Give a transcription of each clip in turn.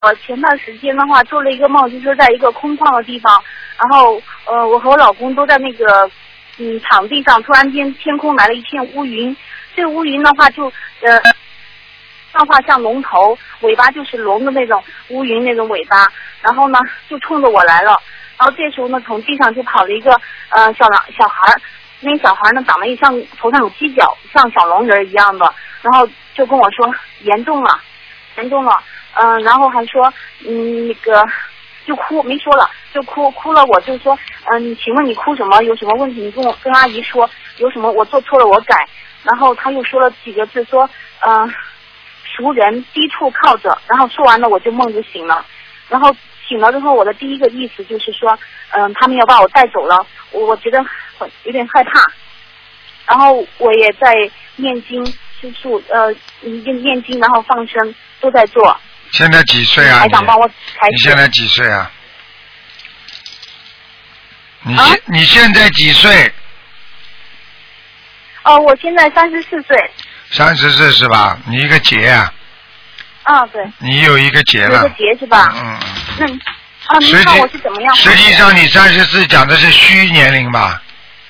我前段时间的话做了一个梦，就是在一个空旷的地方，然后我和我老公都在那个场地上，突然间天空来了一片乌云，这个乌云的话就上画像龙头，尾巴就是龙的那种乌云那种尾巴，然后呢就冲着我来了，然后这时候呢从地上就跑了一个小孩，那个小孩呢长得像头上有犄角，像小龙人一样的，然后就跟我说严重了，然后还说那个就哭，没说了就哭了，我就说请问你哭什么？有什么问题？你跟阿姨说，有什么我做错了我改。然后他又说了几个字，说熟人低处靠着，然后说完了我就梦就醒了，然后醒了之后我的第一个意思就是说他们要把我带走了，我觉得有点害怕，然后我也在念经吃素念经然后放生都在做。 现在几岁啊？ 还想帮我开始。 你现在几岁啊？你现在几岁？ 我现在34岁。 34是吧？你一个劫啊。 对。 你有一个劫了。 有一个劫是吧？你看我是怎么样？ 实际上你34讲的是虚年龄吧？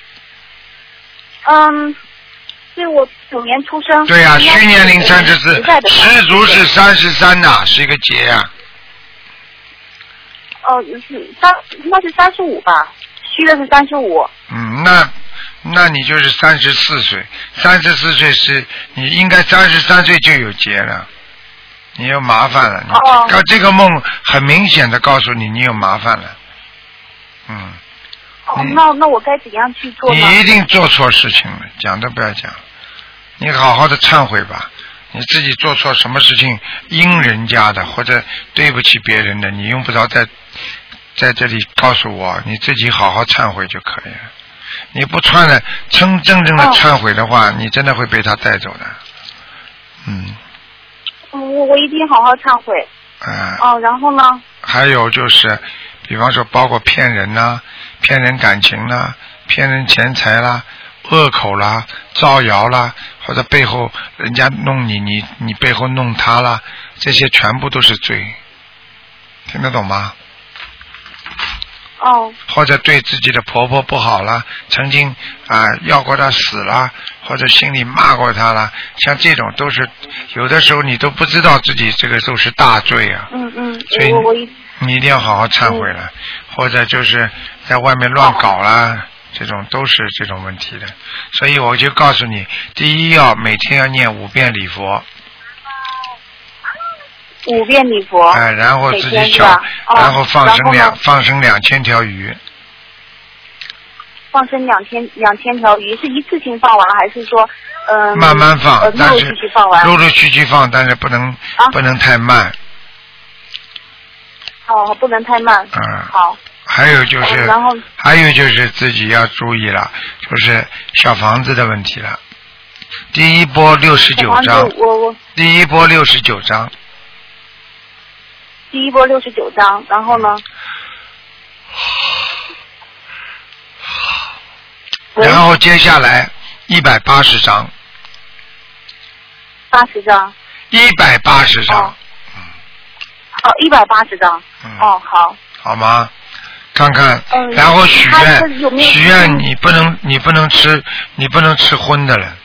对，我9年出生。 对呀，虚年龄34，十足是33呐，是一个劫呀。 那是35吧？虚的是35。 那你就是34岁，34岁是你应该33岁就有劫了，你有麻烦了。这个梦很明显的告诉你，你有麻烦了。 那我该怎样去做呢？ 你一定做错事情了，讲都不要讲，你好好的忏悔吧。你自己做错什么事情阴人家的或者对不起别人的，你用不着在这里告诉我，你自己好好忏悔就可以了。你不真正的忏悔的话，你真的会被他带走的。 我一定好好忏悔。然后呢？ 还有就是，比方说包括骗人啦、骗人感情啦、骗人钱财啦、恶口啦、造谣啦，或者背后人家弄你背后弄他啦，这些全部都是罪，听得懂吗？或者对自己的婆婆不好啦，曾经要过她死啦，或者心里骂过她啦，像这种都是有的时候你都不知道自己这个都是大罪啊。所以你一定要好好忏悔了，或者就是在外面乱搞啦，这种都是这种问题的。所以我就告诉你，第一每天要念5遍礼佛。 5遍礼佛。 然后自己然后放生2000条鱼。 放生2000条鱼是一次性放完了，还是说慢慢放？ 陆陆续续放完。 陆陆续续放，但是不能太慢。 不能太慢。好。 还有就是自己要注意了，就是小房子的问题了。第一波69章。第一波69章。 第一波69章，然后呢？ 然后接下来180章。 80章。 180章。 180章。好。 好吗？看看，然后许愿你不能吃荤的了。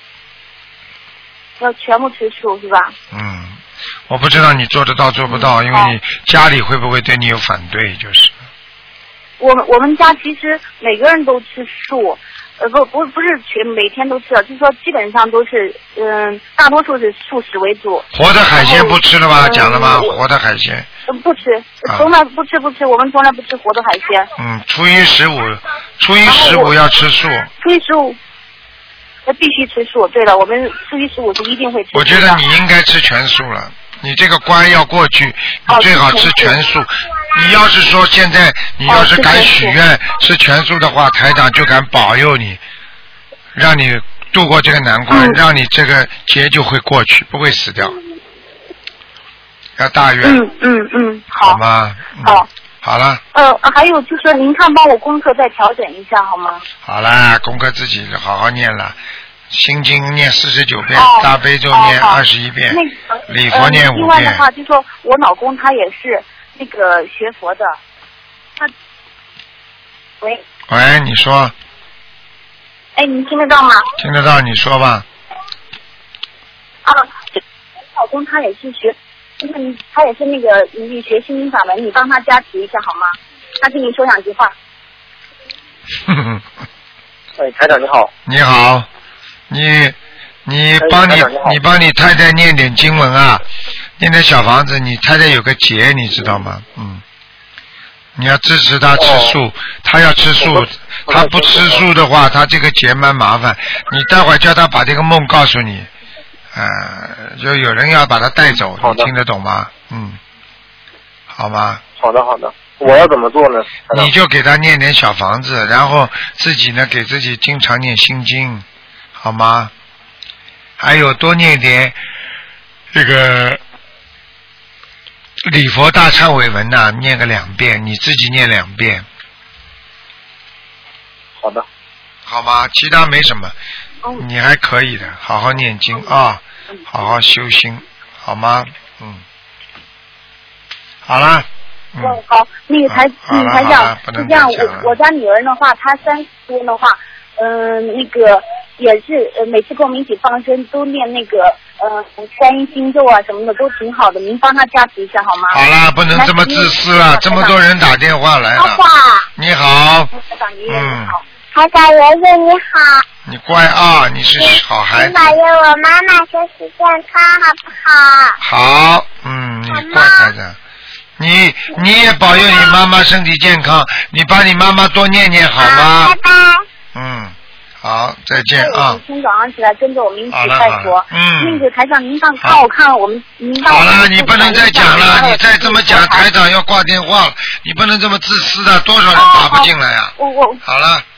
要全部吃素是吧？ 我不知道你做得到做不到，因为你家里会不会对你有反对？就是我们家其实每个人都吃素，不是每天都吃，就是说基本上都是大多数是素食为主。 活的海鲜不吃了吗？讲了吗？活的海鲜不吃，从来不吃，我们从来不吃活的海鲜。 初一十五要吃素。 初一15必须吃素。对了，我们初一15是一定会吃素的。 我觉得你应该吃全素了，你这个关要过去，你最好吃全素。你要是说现在你要是敢许愿吃全素的话，台长就敢保佑你，让你度过这个难关，让你这个劫就会过去，不会死掉。要大愿。好吗？好了。 还有就是您看帮我功课再调整一下好吗？ 好啦，功课自己好好念了， 心经念49遍， 哦大悲咒念21遍， 那个礼佛念5遍。 另外的话，就说我老公他也是那个学佛的，他喂， 你说。 哎，你听得到吗？ 听得到，你说吧。 啊，我老公他也是学，他也是那个你学心灵法门，你帮他加持一下好吗？他跟你说2句话。 哎，台长你好。 你好，你帮你太太念点经文啊，念点小房子。你太太有个结，你知道吗？你要支持她吃素，她要吃素，她不吃素的话，她这个结蛮麻烦。你待会儿叫她把这个梦告诉你，就有人要把她带走，你听得懂吗？好吗？ 好的，我要怎么做呢？ 你就给她念点小房子，然后自己呢给自己经常念心经，好吗？还有多念点这个礼佛大忏悔文呐，念个2遍，你自己念2遍。 好的。 好吗？其他没什么，你还可以的，好好念经啊，好好修心，好吗？好了。 好，那个台长是这样，我家女儿的话，她30多的话，那个也是每次跟我们一起放生都念那个观音心咒啊什么的都挺好的，您帮她加持一下好吗？ 好啦，不能这么自私了，这么多人打电话来了。你好。 台长爷爷你好。 台长爷爷你好。 你乖啊，你是好孩子。 你保佑我妈妈身体健康好不好？ 好，你乖孩子。你也保佑你妈妈身体健康，你帮你妈妈多念念好吗？ 拜拜。 好，再见啊！ 每天早上起来跟着我们一起拜佛。那个台长，您帮我看我们， 好了，你不能再讲了，你再这么讲，台长要挂电话了。你不能这么自私的，多少人打不进来呀？好了。